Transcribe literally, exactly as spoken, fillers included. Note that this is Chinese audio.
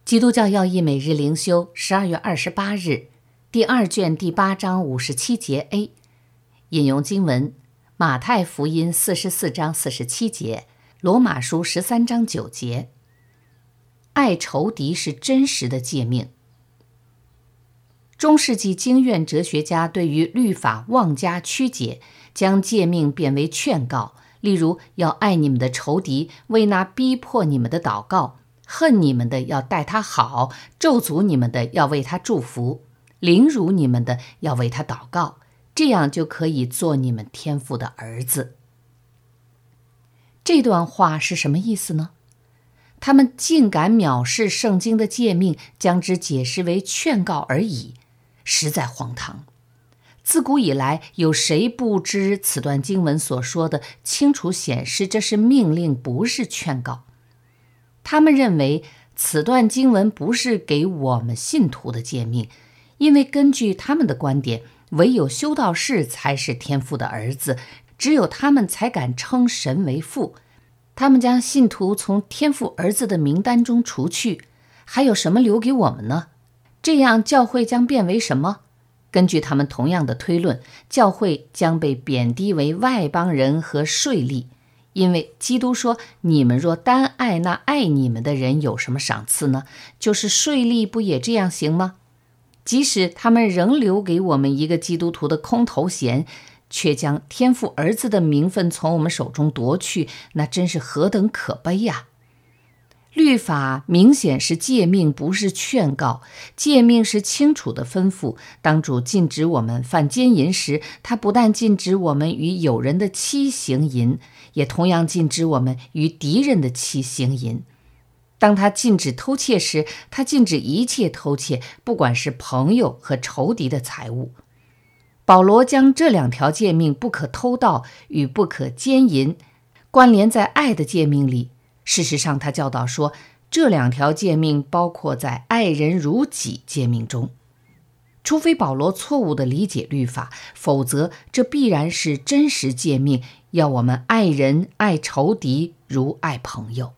基督教要义每日灵修，十二月二十八日，第二卷第八章五十七节 A， 引用经文：马太福音四十四章四十七节，罗马书十三章九节。爱仇敌是真实的诫命。中世纪经院哲学家对于律法妄加曲解，将诫命变为劝告，例如要爱你们的仇敌，为那逼迫你们的祷告，恨你们的要待他好，咒诅你们的要为他祝福，凌辱你们的要为他祷告，这样就可以做你们天父的儿子。这段话是什么意思呢？他们竟敢藐视圣经的诫命，将之解释为劝告而已，实在荒唐。自古以来，有谁不知此段经文所说的清楚显示这是命令，不是劝告？他们认为此段经文不是给我们信徒的诫命，因为根据他们的观点，唯有修道士才是天父的儿子，只有他们才敢称神为父。他们将信徒从天父儿子的名单中除去，还有什么留给我们呢？这样教会将变为什么？根据他们同样的推论，教会将被贬低为外邦人和税吏，因为基督说，你们若单爱那爱你们的人，有什么赏赐呢？就是税吏不也这样行吗？即使他们仍留给我们一个基督徒的空头衔，却将天父儿子的名分从我们手中夺去，那真是何等可悲呀！律法明显是诫命，不是劝告。诫命是清楚的吩咐，当主禁止我们犯奸淫时，他不但禁止我们与友人的妻行淫，也同样禁止我们与敌人的妻行淫。当他禁止偷窃时，他禁止一切偷窃，不管是朋友和仇敌的财物。保罗将这两条诫命不可偷盗与不可奸淫关联在爱的诫命里。事实上，他教导说，这两条诫命包括在爱人如己诫命中。除非保罗错误地理解律法，否则这必然是真实诫命，要我们爱人爱仇敌如爱朋友。